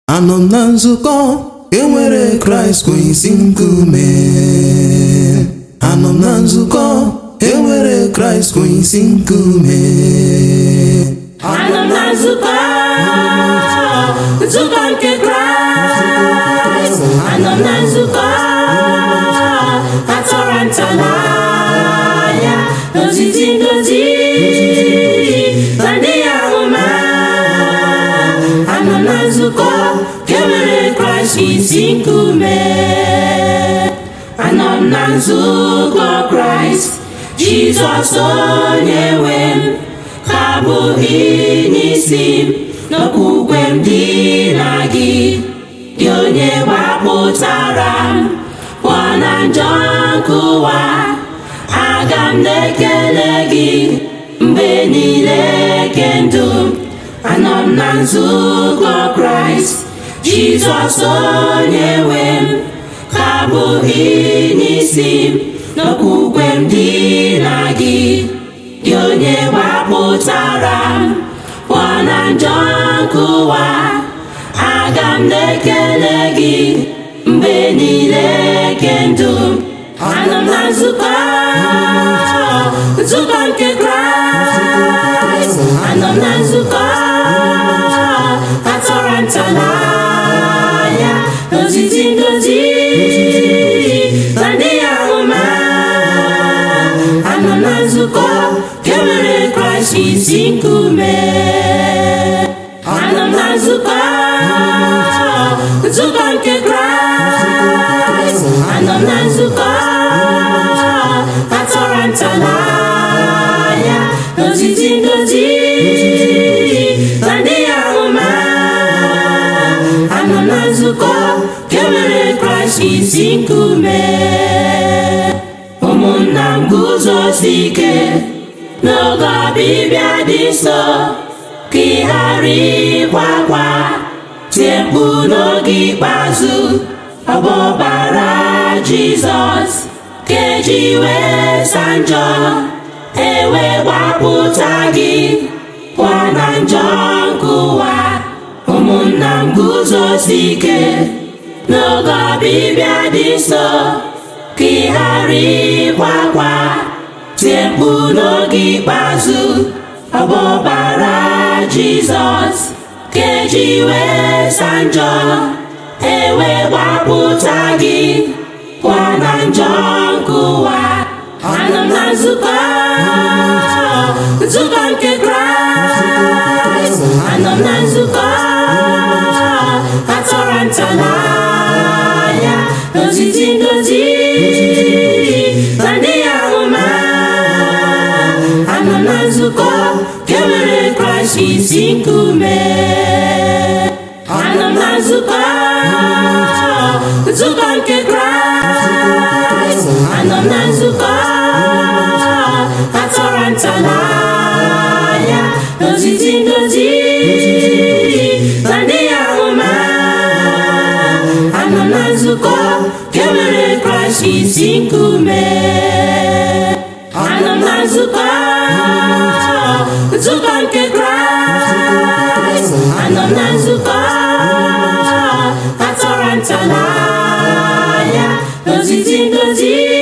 Anọ m na nzukọ enwere Kraịst bụ isi nkume. Anọ m na nzukọ enwere Kraịst bụ isi nkume. Anọ m na nzukọ nke Kraịst. Anọ m na nzukọ atọrọ ntọala n'ozizi ndozi na ndị amụma. Anọ m na nzukọ enwere Kraịst isi nkume. Anọ m na nzukọ Kraịst, Jizọs onye nwe m ka bụ n'isi m, n'okwukwe m dị na gị, gị onye gbapụtara m pụọ na njọ nke ụwa. Aga m na-ekele gị mgbe niile nke ndụ m. Anọ m na nzukọ Kraịst, Jizọs onye nwe m ka bụ n'isi m, n'okwukwe m dị na gị, gị onye gbapụtara m pụọ na njọ nke ụwa. Aga m na-ekele gị mgbe niile nke ndụ m. Anọ m na nzukọ nke Kraịst. Anọ m na nzukọ atọrọ ntọala n'ozizi ndozi na ndị amụma. Anọ m na nzukọ enwere Kraịst isi nkume. Anọ m na nzukọ nke Kraịst. Anọ m na nzukọ atọrọ ntọala n'ozizi ndozi na ndị amụma. Anọ m na nzukọ enwere Kraịst isi nkume. Ụmụnna m guzosi ike n'oge ọbịbịa dị nso, ka ị ghara ịkwa akwa, tie mkpu n'oge ikpeazụ. Ọ bụ ọbara Jizọs ka eji wee saa njọ, wee gbapụta gị pụọ na njọ nke ụwa. Ụmụnna m guzosi ike n'oge ọbịbịa dị nso, ka ị ghara ịkwa akwa, tie mkpu n'oge ikpeazụ. Ọ bụ ọbara Jizọs ka eji wee saa njọ, wee gbapụta gị pụọ na njọ nke ụwa. Anọ m na nzukọ nke Kraịst. Anọ m na nzukọ atọrọ ntọala n'ozizi ndozi na ndị amụma. Anọ m na nzukọ enwere Kraịst isi nkume. Anọ m na nzukọ nke Kraịst. Anọ m na nzukọ atọrọ ntọala n'ozizi ndozi na ndị amụma. Anọ m na nzukọ enwere Kraịst isi nkume. Anọ m na nzukọ nke Kraịst. Anọ m na nzukọ atọrọ ntọala n'ozizi ndozi